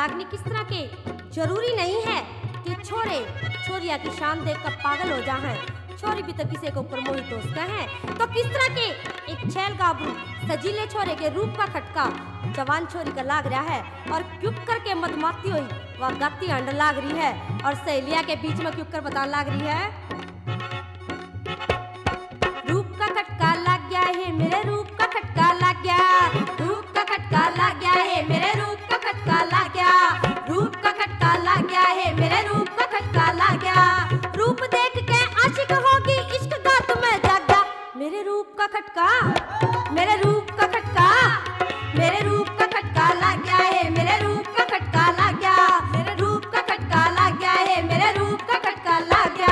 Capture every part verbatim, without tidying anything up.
रागनी किस तरह के जरूरी नहीं है कि छोरे छोरिया की शान देखकर पागल हो जाए। छोरी भी तो किसी को ऊपर मोहित होता है, तो किस तरह के एक छैल गाभरू सजीले छोरे के रूप का खटका जवान छोरी का लाग रहा है और क्यों करके मदमाती हुई वह गाती अंडर लाग रही है और सहेलिया के बीच में क्यों कर बताने लाग रही है। रूप का खटका लग गया है मेरे रूप का खटका लग गया, रूप का खटका लग गया है मेरे रूप का खटका लग गया, रूप का खटका लग गया है मेरे रूप का खटका लग गया। रूप देख के आशिक होगी इश्क का तुम्हें जागा, मेरे रूप का खटका मेरे रूप का खटका मेरे रूप का खटका लग गया है मेरे रूप का खटका लग गया, मेरे रूप का खटका लग गया है मेरे रूप का खटका लग गया।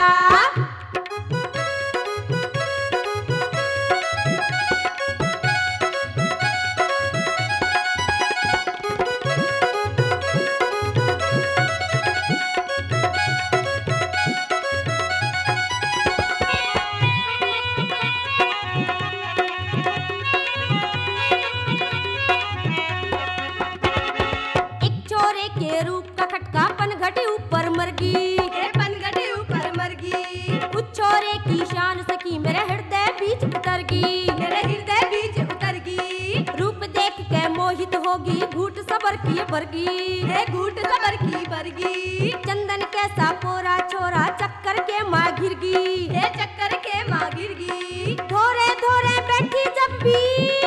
के रूप का खटका पनघटे ऊपर मरगी, पनघटे ऊपर मरगी। उस छोरे की शान सखी मेरे हृदय बीच उतरगी, मेरे हृदय बीच उतरगी। रूप देख के मोहित होगी घूट सबर की भरगी, है घूट सबर की भरगी। चंदन कैसा पोरा छोरा चक्कर के माँ गिरगी, है चक्कर के माँ गिरगी। धोरे धोरे बैठी जब भी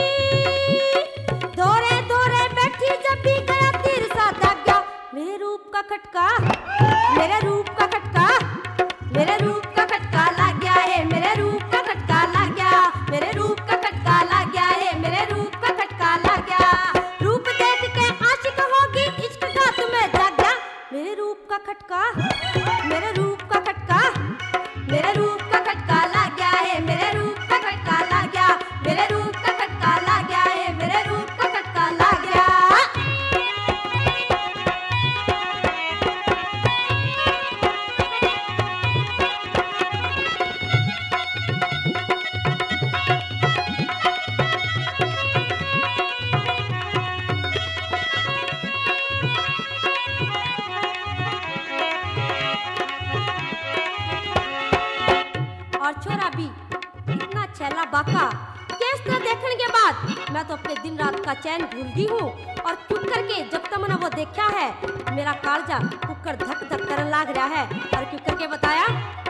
धोरे धोरे बैठी जब भी गया तीर सा दागा, मेरे रूप का खटका मेरे रूप का खटका मेरे रूप का खटका लग गया है मेरे रूप का खटका लग गया, मेरे रूप का खटका लग गया है मेरे रूप का खटका लग गया। रूप देख के आशिक होगी इश्क का तुम्हें जागा, मेरे रूप का खटका मेरे रूप का खटका मेरे रूप का खटका लग गया है मेरे रूप का खटका लग गया, मेरे रूप का खटका लग गया है मेरे रूप का खटका लग गया। और छोरा भी इतना छैला बाका केस न देखने के बाद मैं तो अपने दिन रात का चैन भूल गई हूँ और क्यों करके जब तक मैंने वो देखा है मेरा कालजा कुकर धक धक करने लाग रहा है। और क्यों करके बताया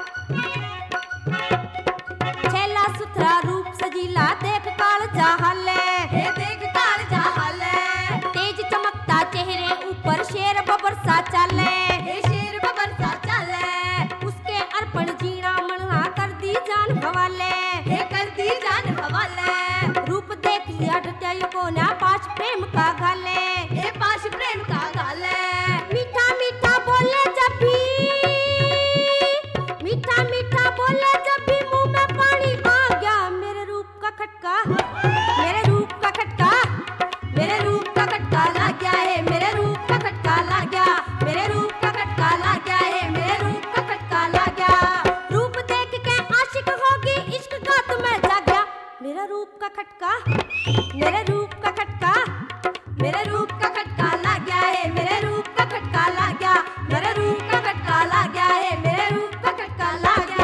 छैला सुथरा रूप सजीला देख कालजा हले, है देख कालजा हले। तेज चमकता चेहरे ऊपर शेर बबर सा चले, है शेर बबर सा चले। उसके अर्पण जीना मनना कर दी जान हवाले, है कर दी जान हवाले। रूप देख लिया डटाई को ना पास प्रेम का गाले, है पास प्रेम का गाले। मीठा मीठा बोले जब भी मीठा मीठा बोले जब भी मुंह में पानी आ गया, मेरे रूप का खटका मेरे रूप का खटका मेरे रूप का खटका लग गया है मेरे रूप का खटका लग गया, मेरे रूप का खटका लग गया है मेरे रूप का खटका लग गया। रूप देख के आशिक होगी इश्क का तुम्हें जागा, मेरा रूप का खटका मेरे रूप का खटका मेरे रूप का खटका लग गया है मेरे रूप का खटका लग गया, मेरे रूप का खटका लग गया है मेरे रूप का खटका लग गया।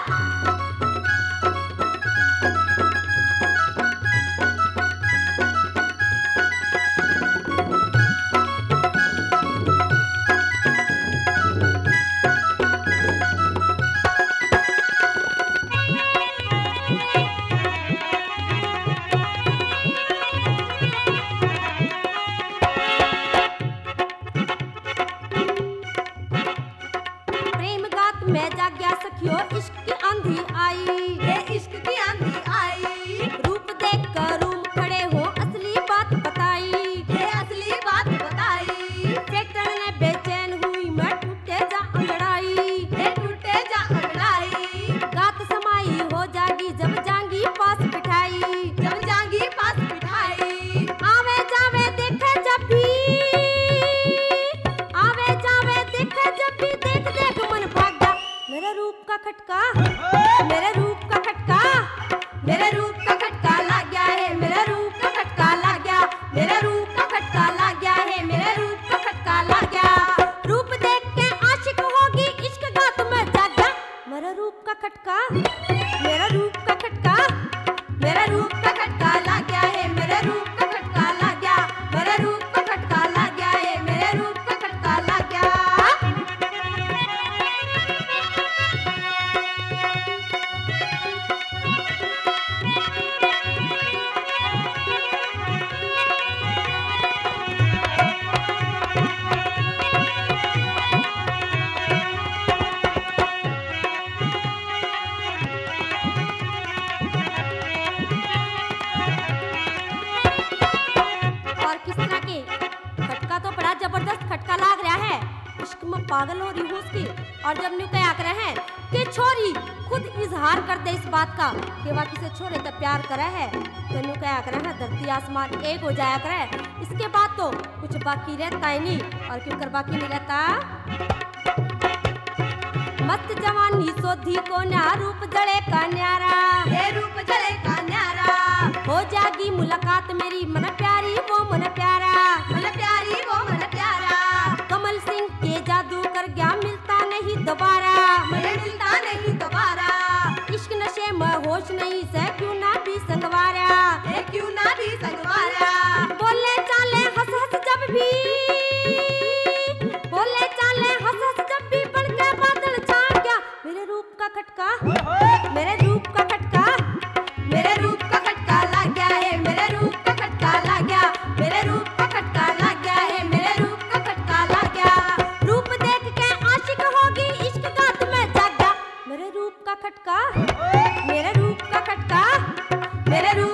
प्रेम गात में जाग्या सखियो इश्क की आंधी आई, है इश्क की आंधी आई। रूप देख कर रूम खड़े हो असली बात बताई, है असली बात बताई। पेटन ने बेचैन हुई मैं टूटे जा अंगड़ाई, है टूटे जा अंगड़ाई। गात समाई हो जागी जब जांगी पास बिठाई, जब जांगी पास बिठाई। आवे जावे देखे जब भी आवे जावे देखे जब भी देख देख मन भागा, मेरे रूप का खटका मेरे रूप का खटका खटका मेरा रूप का खटका मेरा रूप का खटका लग गया है मेरे रूप का खटका लग गया मेरे रूप का खटका लग गया है मेरे रूप का खटका लग गया। और किस तरह के खटका तो बड़ा जबरदस्त खटका लाग रहा है। इश्क में पागल हो रही हूँ उसकी। और जब न्यू क्या करे हैं कि छोरी खुद इजहार कर दे इस बात का कि वह किसी छोरे से प्यार करे है तो न्यू क्या करे है धरती आसमान एक हो जाया करे। इसके बाद तो कुछ बाकी रहता ही नहीं। और क्यों कर बाकी नहीं रहता। मस्त जवानी सोधी को न्या रूप जड़े का न्यारा ये रूप जले का न्यारा हो जागी मुलाकात मेरी मन प्यारी वो मन प्यारा मन प्यारी वो मन प्यारा कमल सिंह के जादू कर गया मिलता नहीं दोबारा मुझे मिलता नहीं दोबारा इश्क नशे में होश नहीं से क्यों ना भी संगवारा ये क्यों ना भी संगवारा बोले चाले हंस हंस जब भी बोले चाले हंस हंस जब भी बन के बादल छा गया मेरे रूप का खटका मेरे रूप का खटका मेरे रूप का खटका लग गया है मेरे रूप का खटका लग गया मेरे रूप का खटका लग गया है मेरे रूप का खटका लग गया। रूप देख के आशिक होगी इश्क गात में जाग गया मेरे रूप का खटका मेरे रूप का खटका मेरे रूप